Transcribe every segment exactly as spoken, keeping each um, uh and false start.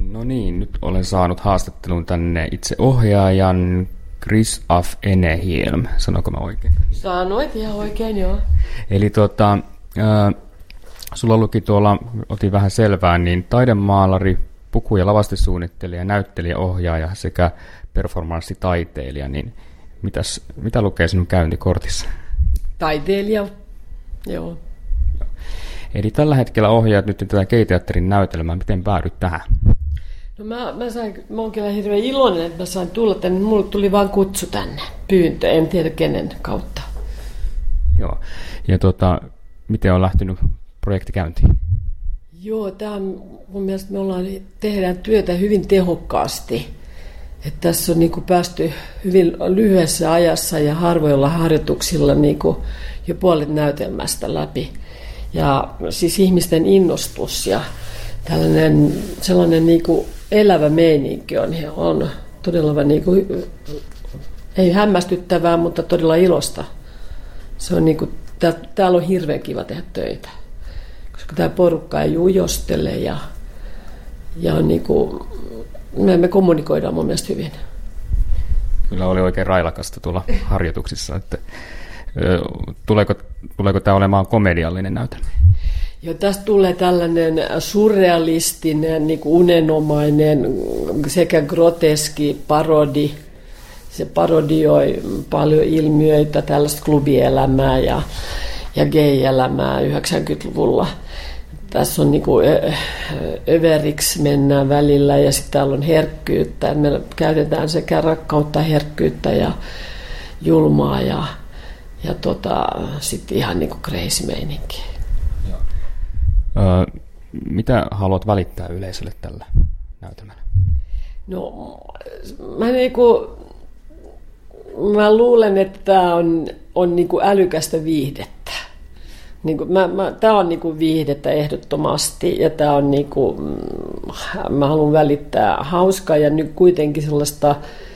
No niin, nyt olen saanut haastattelun tänne itse ohjaajan Chris af Enehielm. Sanoinko mä oikein? Sanoit ihan oikein, joo. Eli tuota, äh, sulla luki tuolla, otin vähän selvää, niin taidemaalari, puku- ja lavastesuunnittelija, näyttelijä, ohjaaja sekä performanssitaiteilija, niin mitäs, mitä lukee sinun käyntikortissa? Taiteilija, joo. Eli tällä hetkellä ohjaat nyt tätä Gay-teatterin näytelmää. Miten päädyt tähän? No mä, mä, sain, mä oon kyllä hirveän iloinen, että mä sain tulla tänne. Mulle tuli vaan kutsu tänne, pyyntö, en tiedä kenen kautta. Joo, ja tota, miten on lähtenyt projekti käyntiin? Joo, tää on, mun mielestä me ollaan, tehdään työtä hyvin tehokkaasti. Että tässä on niin kuin päästy hyvin lyhyessä ajassa ja harvoilla harjoituksilla niin kuin jo puolet näytelmästä läpi. Ja siis ihmisten innostus ja tällainen sellainen niin kuin elävä meininki on, on todella niin kuin, ei hämmästyttävää, mutta todella ilosta. Se on niin kuin, tää, täällä on hirveän kiva tehdä töitä, koska tämä porukka ei ujostele ja, ja on niin kuin, me, me kommunikoidaan mun mielestä hyvin. Kyllä oli oikein railakasta tuolla harjoituksissa, että Tuleeko, tuleeko tämä olemaan komediallinen näytelmä? Joo, tästä tulee tällainen surrealistinen, niin kuin unenomainen sekä groteski parodi. Se parodioi paljon ilmiöitä, tällaista klubielämää ja, ja gay-elämää yhdeksänkymmentäluvulla. Tässä on niin kuin överiksi mennään välillä ja sitten täällä on herkkyyttä. Me käytetään sekä rakkautta, herkkyyttä ja julmaa ja Ja tota, sitten ihan niin kuin crazy meininki. Öö, mitä haluat välittää yleisölle tällä näytelmällä? No, mä, niinku, mä luulen, että tämä on, on niinku älykästä viihdettä. Niinku, mä, mä, tämä on niinku viihdettä ehdottomasti ja tämä on niinku, mä haluan välittää hauskaa ja nyt kuitenkin sellaista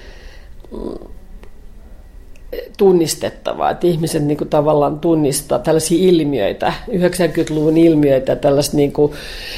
tunnistettavaa, että ihmiset niin kuin tavallaan tunnistaa tällaisia ilmiöitä, yhdeksänkymmentäluvun ilmiöitä, tällaista niin kuin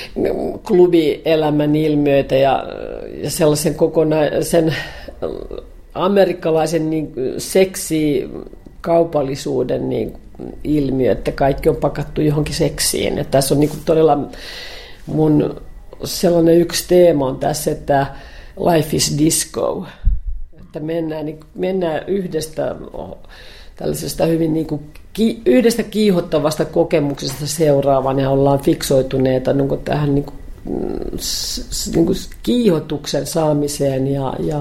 klubielämän ilmiöitä ja, ja sellaisen kokonaan, sen amerikkalaisen niin seksi kaupallisuuden niin ilmiö, että kaikki on pakattu johonkin seksiin. Että tässä on niin kuin todella mun sellainen yksi teema on tässä, että life is disco. Että mennään, niin mennään yhdestä tällaisesta hyvin niin kuin, yhdestä kiihottavasta kokemuksesta seuraavaan ja ollaan fiksoituneita niin kuin tähän niin kuin, niin kuin kiihotuksen saamiseen ja, ja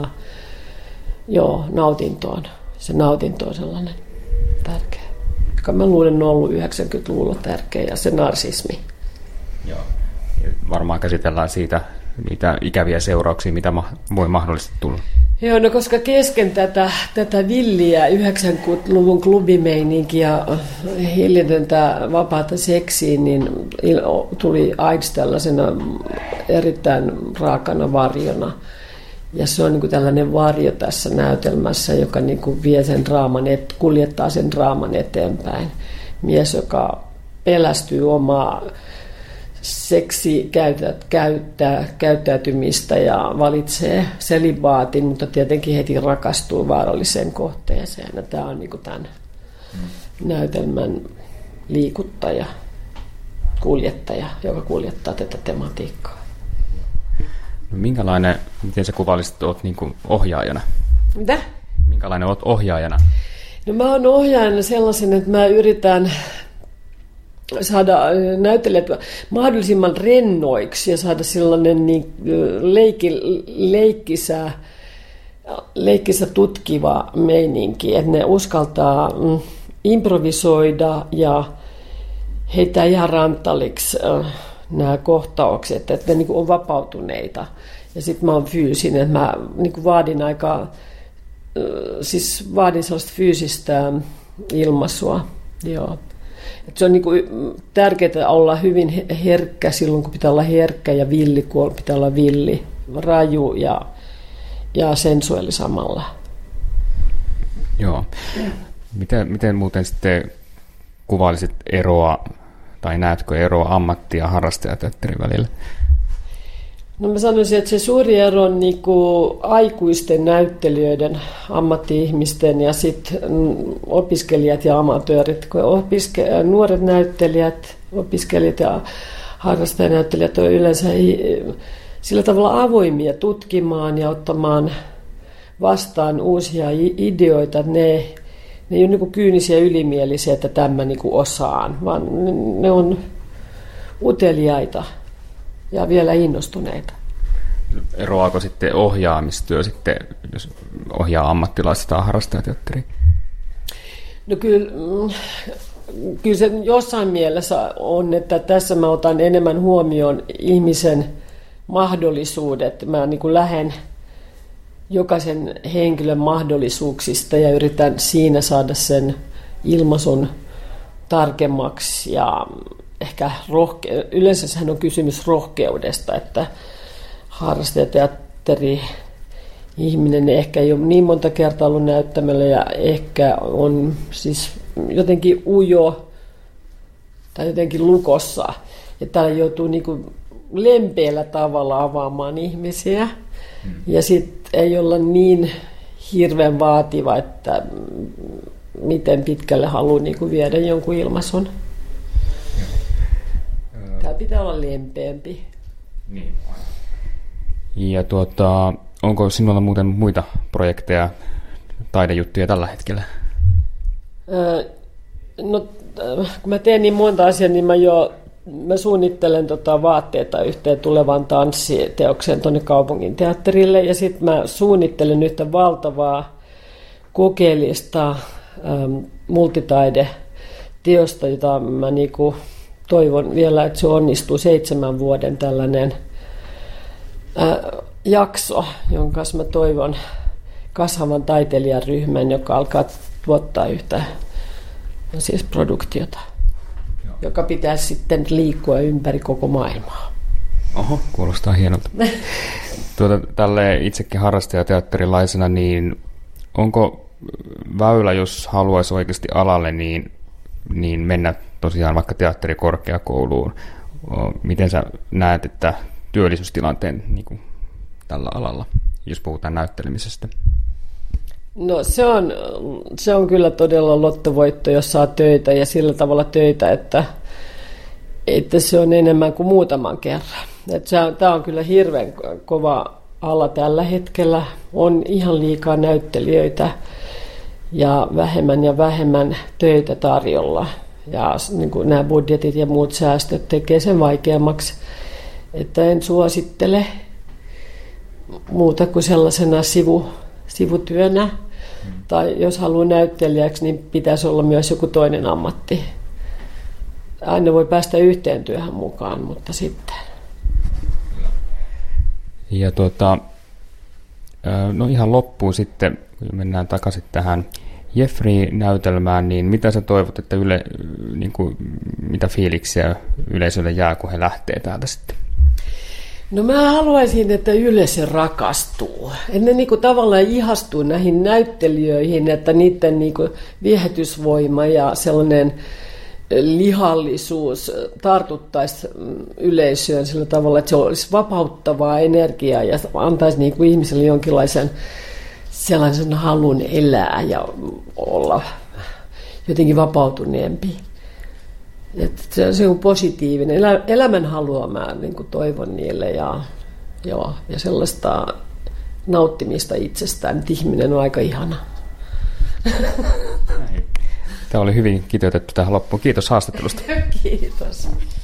joo, nautintoon. Se nautinto on sellainen tärkeä, joka mä luulen on ollut yhdeksänkymmentäluvulla tärkeä ja se narsismi. Joo. Varmaan käsitellään siitä niitä ikäviä seurauksia, mitä voi mahdollisesti tulla. Joo, no koska kesken tätä, tätä villiä yhdeksänkymmentäluvun klubimeininkiä ja hiljentöntä vapaata seksiä, niin tuli AIDS tällaisena erittäin raakana varjona. Ja se on niin kuin tällainen varjo tässä näytelmässä, joka niin kuin vie sen draaman, et, kuljettaa sen draaman eteenpäin. Mies, joka pelästyy omaa seksi käytät, käyttää, käyttäytymistä ja valitsee selibaatin, mutta tietenkin heti rakastuu vaaralliseen kohteeseen. Ja tämä on niin kuin tämän mm. näytelmän liikuttaja, kuljettaja, joka kuljettaa tätä tematiikkaa. No, minkälainen, miten sä kuvailisit, olet niin kuin ohjaajana? Mitä? Minkälainen olet ohjaajana? No mä oon ohjaajana sellaisen, että mä yritän saada näyttelijät mahdollisimman rennoiksi ja saada sellainen niin leikki, leikkisä, leikkisä tutkiva meininki, että ne uskaltaa improvisoida ja heitä ihan ranttaliksi nämä kohtaukset, että ne niin kuin on vapautuneita. Ja sitten mä oon fyysinen, että mä niin kuin vaadin aika, siis vaadin sellaista fyysistä ilmaisua, joo. Että se on niin kuin tärkeää olla hyvin herkkä silloin, kun pitää olla herkkä ja villi, kun pitää olla villi, raju ja, ja sensuelli samalla. Joo. Miten, miten muuten sitten kuvailisit eroa, tai näetkö eroa ammatti- ja harrastajateatterin välillä? No mä sanoisin, että se suuri ero on niin kuin aikuisten näyttelijöiden, ammatti-ihmisten ja sitten opiskelijat ja amatöörit. Kun opiske- nuoret näyttelijät, opiskelijat ja harrastajanäyttelijät on yleensä sillä tavalla avoimia tutkimaan ja ottamaan vastaan uusia ideoita. Ne, ne ei ole niin kuin kyynisiä ylimielisiä, että tämä niin kuin osaan, vaan ne on uteliaita ja vielä innostuneita. Eroaako sitten ohjaamistyö, sitten, jos ohjaa ammattilaista tai harrastajateatteria? No kyllä, kyllä se jossain mielessä on, että tässä mä otan enemmän huomioon ihmisen mahdollisuudet. Mä niin kuin lähden jokaisen henkilön mahdollisuuksista ja yritän siinä saada sen ilmaisun tarkemmaksi ja ehkä rohke- yleensä sehän on kysymys rohkeudesta, että harrastajateatteri ihminen ehkä ei ole niin monta kertaa ollut näyttämällä ja ehkä on siis jotenkin ujo tai jotenkin lukossa. Ja täällä joutuu niin kuin lempeällä tavalla avaamaan ihmisiä hmm. ja sitten ei olla niin hirveän vaativa, että miten pitkälle haluaa niin kuin viedä jonkun ilmaisun. Tämä pitää olla lempeämpi. Niin. Ja tuota, onko sinulla muuten muita projekteja, taidejuttuja tällä hetkellä? Öö, no, kun mä teen niin monta asiaa, niin mä jo mä suunnittelen tota vaatteita yhteen tulevaan tanssiteokseen tuonne kaupungin teatterille. Ja sitten mä suunnittelen yhtä valtavaa kokeellista ähm, multitaideteosta, jota mä niinku toivon vielä, että se onnistuu seitsemän vuoden tällainen ää, jakso, jonka kanssa mä toivon kasvavan taiteilijaryhmän, joka alkaa tuottaa yhtä siis produktiota, Joo. joka pitäisi sitten liikkua ympäri koko maailmaa. Oho, kuulostaa hienolta. tuota, tälle itsekin harrastajateatterilaisena, niin onko väylä, jos haluaisi oikeasti alalle, niin, niin mennä tosiaan vaikka teatterikorkeakouluun. Miten sä näet, että työllisyystilanteen niin kuin tällä alalla, jos puhutaan näyttelemisestä? No se on, se on kyllä todella lottovoitto, jos saa töitä ja sillä tavalla töitä, että, että se on enemmän kuin muutaman kerran. Tämä on kyllä hirveän kova ala tällä hetkellä. On ihan liikaa näyttelijöitä ja vähemmän ja vähemmän töitä tarjolla. Ja niin kuin nämä budjetit ja muut säästöt tekee sen vaikeammaksi, että en suosittele muuta kuin sellaisena sivu, sivutyönä. Mm. Tai jos haluaa näyttelijäksi, niin pitäisi olla myös joku toinen ammatti. Aina voi päästä yhteen työhön mukaan, mutta sitten. Ja tuota, no ihan loppuun sitten, kun mennään takaisin tähän Jeffrey-näytelmään, niin mitä sä toivot, että yle, niin kuin, mitä fiiliksiä yleisölle jää, kun he lähtee täältä sitten? No mä haluaisin, että yleisö rakastuu. Että ne niin kuin tavallaan ihastuu näihin näyttelijöihin, että niiden niin kuin viehätysvoima ja sellainen lihallisuus tartuttaisi yleisöön sillä tavalla, että se olisi vapauttavaa energiaa ja antaisi niin kuin ihmiselle jonkinlaisen sellaisen halun elää ja olla jotenkin vapautuneempi. Että se on positiivinen. Elämän halua mä niin kuin toivon niille ja, joo, ja sellaista nauttimista itsestään, että ihminen on aika ihana. Tämä oli hyvin kiteytetty tähän loppuun. Kiitos haastattelusta. Kiitos.